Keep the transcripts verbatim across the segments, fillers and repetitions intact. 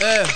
Eh.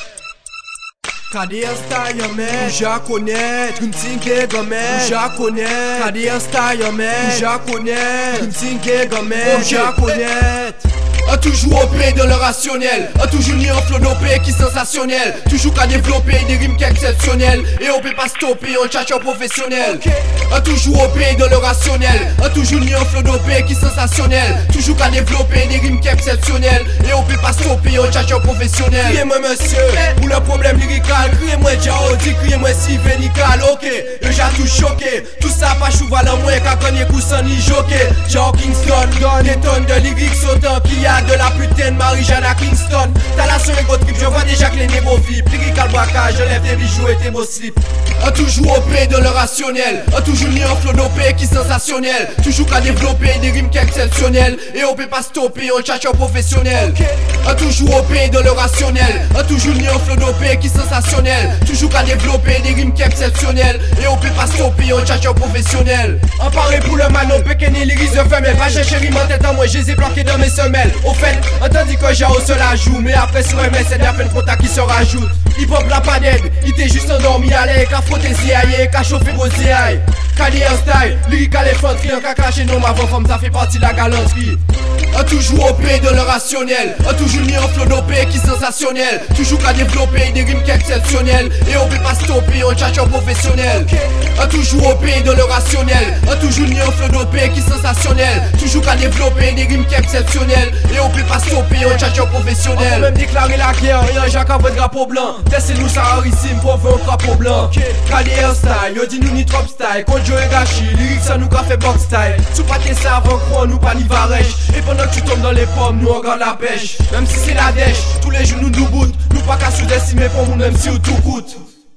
Cadeia style, man, já connaît, une tingue gamin, já connaît, cadeia style, man, já connaît, une tingue gamin, já connaît. A toujours opé dans le rationnel, a toujours mis un flow d'opé qui est sensationnel. Toujours qu'à développer des rimes qui exceptionnelles. Et on peut pas stopper un tchatcheur professionnel. A toujours opé dans le rationnel, a toujours mis un flow d'opé qui est sensationnel. Toujours qu'à développer des rimes qui exceptionnelles. Et on peut pas stopper un tchatcheur professionnel. Criez-moi monsieur, ou le problème lyrical. Criez-moi Jaodi, criez-moi Sivenical. Ok, yo j'ai tout choqué. Tout ça pas chouval en moins qu'à gagner coussin ni jockey. Genre Kingston, des tonnes de lyrics autant qu'il y a de la putain de Marie-Jeanne Kingston. T'as la soirée go trip, je vois déjà que les négros flip. Lyrical braquage, je lève tes bijoux et tes beaux slips. A toujours opé dans le rationnel, a toujours mis un flow d'opé qui est sensationnel. Toujours qu'à développer des rimes qui exceptionnelles. Et on peut pas stopper un tchatcheur professionnel. A toujours opé dans le rationnel, a toujours mis un flow d'opé qui est sensationnel. Toujours qu'à développer des rimes qui exceptionnelles. Et on peut pas stopper un tchatcheur professionnel. En parler pour le mano, péquené l'iris de femelle. Pas chercher rime en tête à moi, je les ai bloqués dans mes semelles. Au fait, entendu que j'ai haussé la joue. Mais après sur M S, c'est à peine contact qui se rajoute. Hip hop la pas d'aide, il t'est juste endormi à l'air. Qu'a frotté ziaye, qu'a chauffé vos ziaye. Cali en style, lyrical infanterie. En qu'a craché non ma femme, ça fait partie de la galanterie. A toujours opé dans le rationnel, a toujours mis un flow d'opé qui est sensationnel. Toujours qu'à développer des rimes qui exceptionnelles. Et on peut pas stopper un tchatcheur professionnel. A toujours opé dans le rationnel, a toujours mis un flow d'opé qui est sensationnel. Toujours qu'à développer des rimes qui exceptionnelles. Et on peut pas stopper un tchatcheur professionnel. On peut même déclarer la guerre, et un Jacques avec drapeau blanc. Tessez-nous ça rarissime pour faire un crapaud blanc. Cali style, yo dis nous ni trop style. Quand Joe et Gachi, lyrics ça nous qu'a fait box style. Sous pas tes savants, croix nous pas ni varèche. Et pendant que tu tombes dans les pommes, nous on garde la pêche. Même si c'est la dèche, tous les jours nous nous bout. Nous pas qu'à sous-estimer pour nous même si tout coûte.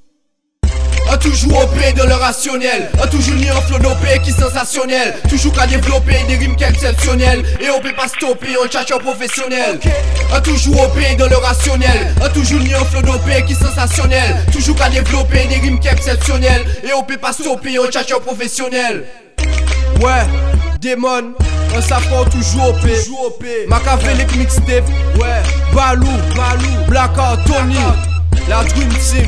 A toujours opé dans le rationnel, a toujours mis un flow d'opé qui est sensationnel. Toujours qu'à développer des rimes qui exceptionnelles. Et on peut pas stopper un tchatcheur professionnel. A toujours opé dans le rationnel, a toujours mis un flow d'opé qui est sensationnel. Toujours qu'à développer des rimes qui exceptionnelles. Et on peut pas stopper un tchatcheur professionnel. Ouais, Démon, on s'affronte toujours O P. Machiavellic mixtape, ouais, Balou, Balou, Blackout, Tony, la Dream Team.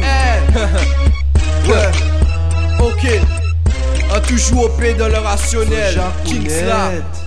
Ouais, ok, a toujours O P dans le rationnel. Kingsla.